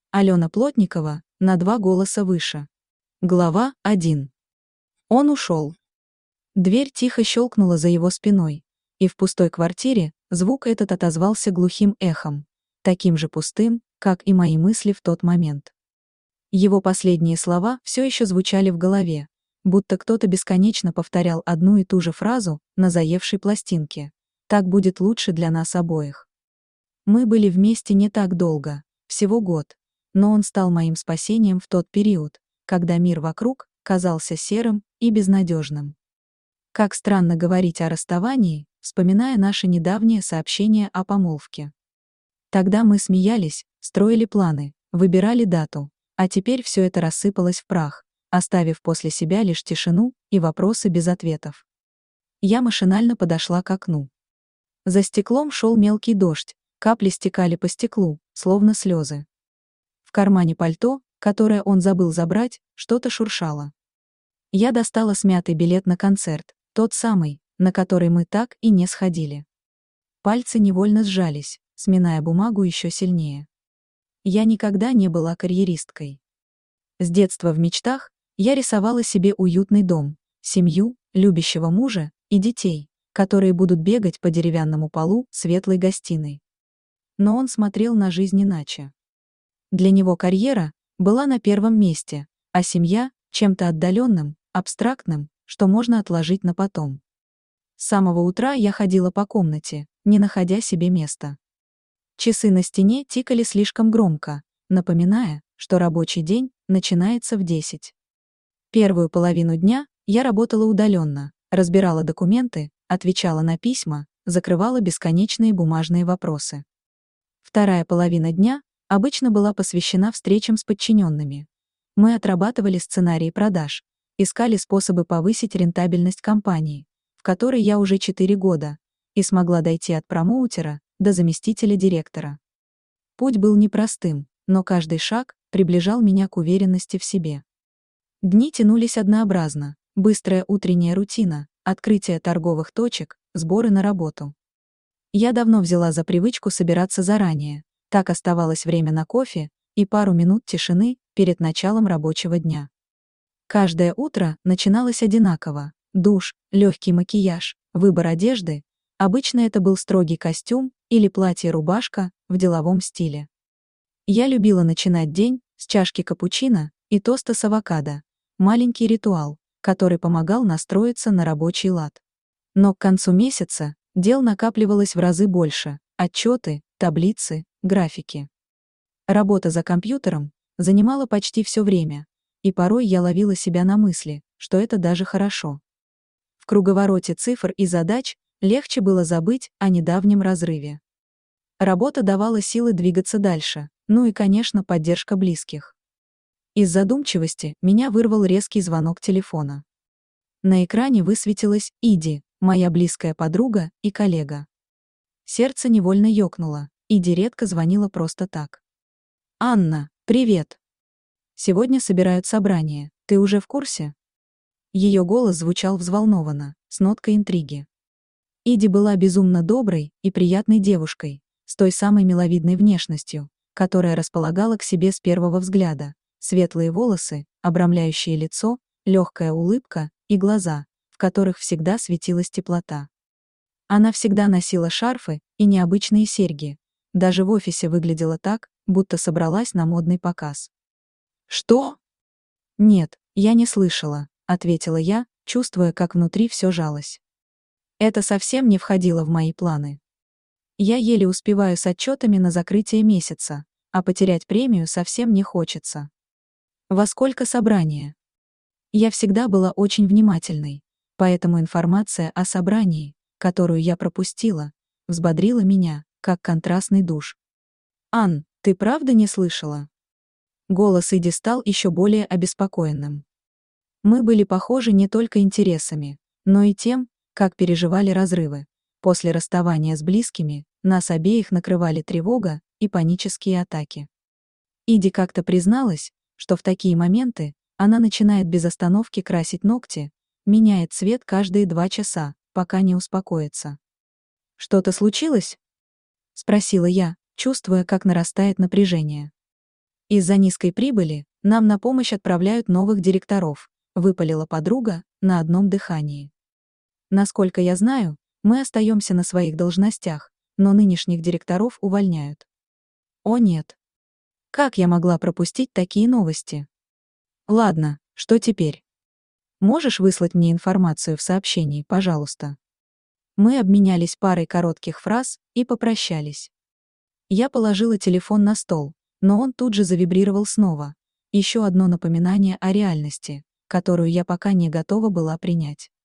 Алена Плотникова, на 2 голоса выше. Глава 1. Он ушел. Дверь тихо щелкнула за его спиной, и в пустой квартире звук этот отозвался глухим эхом, таким же пустым, как и мои мысли в тот момент. Его последние слова все еще звучали в голове, будто кто-то бесконечно повторял одну и ту же фразу на заевшей пластинке. «Так будет лучше для нас обоих». Мы были вместе не так долго, всего год, но он стал моим спасением в тот период, когда мир вокруг казался серым и безнадежным. Как странно говорить о расставании, вспоминая наше недавнее сообщение о помолвке. Тогда мы смеялись, строили планы, выбирали дату, а теперь все это рассыпалось в прах, оставив после себя лишь тишину и вопросы без ответов. Я машинально подошла к окну. За стеклом шел мелкий дождь, капли стекали по стеклу, словно слезы. В кармане пальто, которое он забыл забрать, что-то шуршало. Я достала смятый билет на концерт, тот самый, на который мы так и не сходили. Пальцы невольно сжались, сминая бумагу еще сильнее. Я никогда не была карьеристкой. С детства в мечтах я рисовала себе уютный дом, семью, любящего мужа и детей, которые будут бегать по деревянному полу светлой гостиной. Но он смотрел на жизнь иначе. Для него карьера была на первом месте, а семья — чем-то отдаленным, абстрактным, что можно отложить на потом. С самого утра я ходила по комнате, не находя себе места. Часы на стене тикали слишком громко, напоминая, что рабочий день начинается в 10. Первую половину дня я работала удаленно, разбирала документы, отвечала на письма, закрывала бесконечные бумажные вопросы. Вторая половина дня обычно была посвящена встречам с подчиненными. Мы отрабатывали сценарии продаж, искали способы повысить рентабельность компании, в которой я уже 4 года, и смогла дойти от промоутера до заместителя директора. Путь был непростым, но каждый шаг приближал меня к уверенности в себе. Дни тянулись однообразно: быстрая утренняя рутина, открытие торговых точек, сборы на работу. Я давно взяла за привычку собираться заранее, так оставалось время на кофе и пару минут тишины перед началом рабочего дня. Каждое утро начиналось одинаково: душ, легкий макияж, выбор одежды. Обычно это был строгий костюм или платье-рубашка в деловом стиле. Я любила начинать день с чашки капучино и тоста с авокадо. Маленький ритуал, который помогал настроиться на рабочий лад. Но к концу месяца дел накапливалось в разы больше: отчеты, таблицы, графики. Работа за компьютером занимала почти все время, и порой я ловила себя на мысли, что это даже хорошо. В круговороте цифр и задач легче было забыть о недавнем разрыве. Работа давала силы двигаться дальше, ну и, конечно, поддержка близких. Из задумчивости меня вырвал резкий звонок телефона. На экране высветилась Иди, моя близкая подруга и коллега. Сердце невольно ёкнуло, Иди редко звонила просто так. «Анна, привет! Сегодня собирают собрание, ты уже в курсе?» Ее голос звучал взволнованно, с ноткой интриги. Иди была безумно доброй и приятной девушкой, с той самой миловидной внешностью, которая располагала к себе с первого взгляда: светлые волосы, обрамляющие лицо, легкая улыбка и глаза, в которых всегда светилась теплота. Она всегда носила шарфы и необычные серьги, даже в офисе выглядела так, будто собралась на модный показ. «Что?» «Нет, я не слышала», — ответила я, чувствуя, как внутри все жалось. Это совсем не входило в мои планы. Я еле успеваю с отчетами на закрытие месяца, а потерять премию совсем не хочется. Во сколько собрание? Я всегда была очень внимательной, поэтому информация о собрании, которую я пропустила, взбодрила меня, как контрастный душ. «Ан, ты правда не слышала?» Голос Иди стал еще более обеспокоенным. Мы были похожи не только интересами, но и тем, как переживали разрывы. После расставания с близкими нас обеих накрывали тревога и панические атаки. Иди как-то призналась, что в такие моменты она начинает без остановки красить ногти, меняет цвет каждые 2 часа, пока не успокоится. «Что-то случилось?» — спросила я, чувствуя, как нарастает напряжение. Из-за низкой прибыли нам на помощь отправляют новых директоров, выпалила подруга на одном дыхании. Насколько я знаю, мы остаемся на своих должностях, но нынешних директоров увольняют. О нет. Как я могла пропустить такие новости? Ладно, что теперь? Можешь выслать мне информацию в сообщении, пожалуйста? Мы обменялись парой коротких фраз и попрощались. Я положила телефон на стол, но он тут же завибрировал снова. Еще одно напоминание о реальности, которую я пока не готова была принять.